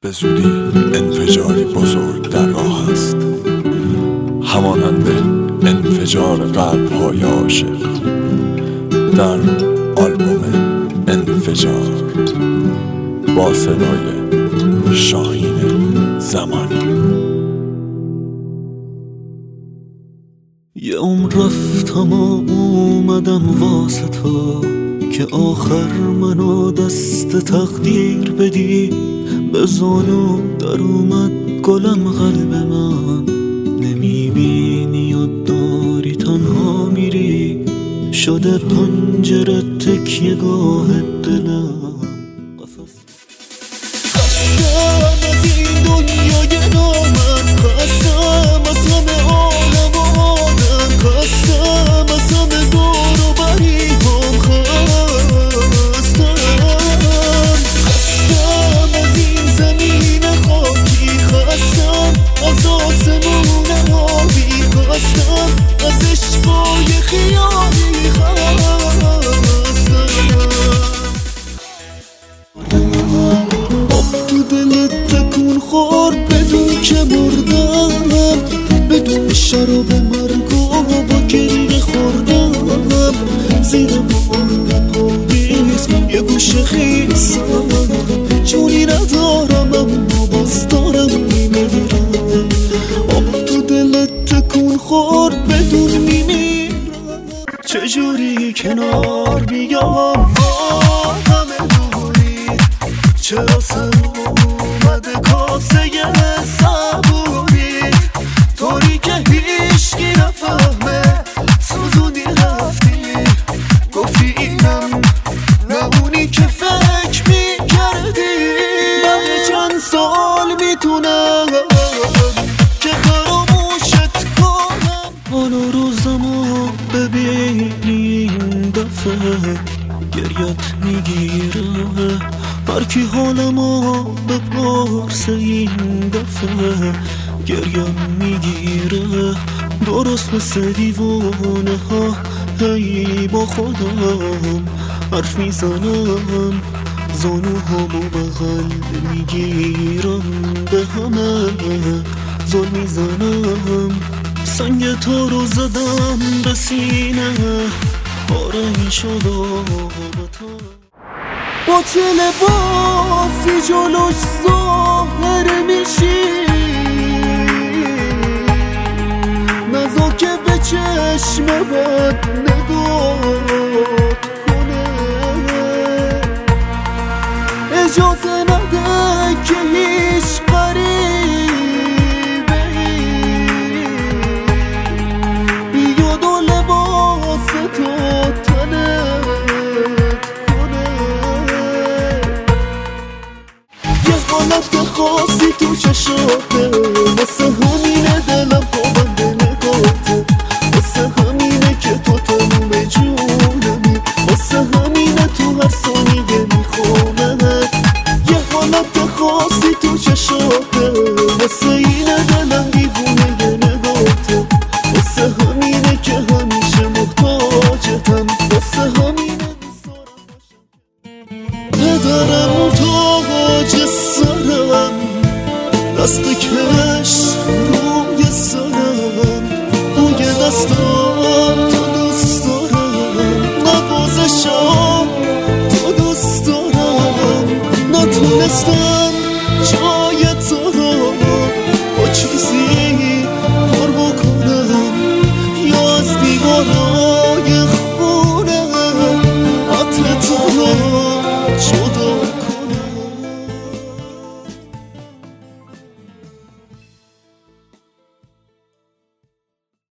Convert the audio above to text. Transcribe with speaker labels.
Speaker 1: به زودی انفجاری بزرگ در راه است، همانند انفجار قلب‌های عاشق در آلبوم انفجار با صدای شاهین زمانی.
Speaker 2: یه عمر رفتم و اومدم واسه تو که آخر منو دست تقدیر بدی. به زانو در اومد گلم قلب من، نمیبینی و داری تنها میری، شده پنجره تکیه گاه دلم. خستم از این دنیای نامن، خستم از همه عالم و آدم، خستم از همه دور و بری هم، خستم از این زمین خاکی، خستم از آسمون آبی، خستم از عشقای خیالی، تو دلت تکون خورد بدون که مردم، بدون شراب مرگ و با گریه خوردم، زیر بارم پاییز یه گوشه خیسم، جونی ندارم اما باز دارم میمیرم. تو دلت تکون خورد بدون میمیرم، چجوری کنار بیام با همه دوری، چه آسم اومده کاسه صبوری، طوری که هیشکی نفهمه سوزونی رفتی، گفتی اینم نمونی که فکر میکردی. بعد چند سال میتونم که فراموشت کنم، حالا روزمو ببینی این دفعه گریت میگیره، هرکی حالمو بپرسه این دفعه گریم میگیره. درست مثل دیوانه ها هی با خودم حرف میزنم، زانوهامو بغل میگیرم، به همه زل میزنم، سنگ تو رو زدم به سینه، آره این شد با چه لباسی جلوش ظاهر میشی، نزا که به چشم بد نگاه کنه، اجازه نده که هیچ غریبه بیاد و لباس تو تنت کنه. یه حالت خاصی تو چشاته، مثل همینه دلم پابنده نگاته، مثل همینه که تو تموم جونمی، مثل همینه تو هر ثانیه میخوامت. یه حالت خاصی تو چشاته، مثل اینه دلم دیوونه نگاته، مثل همینه که همیشه محتاجتم، مثل همینه پدرم تاج سرم، دست کش روی سرم، روی دستم تو دوست دارم، نوازشم تو دوست دارم، نتونستم جای تو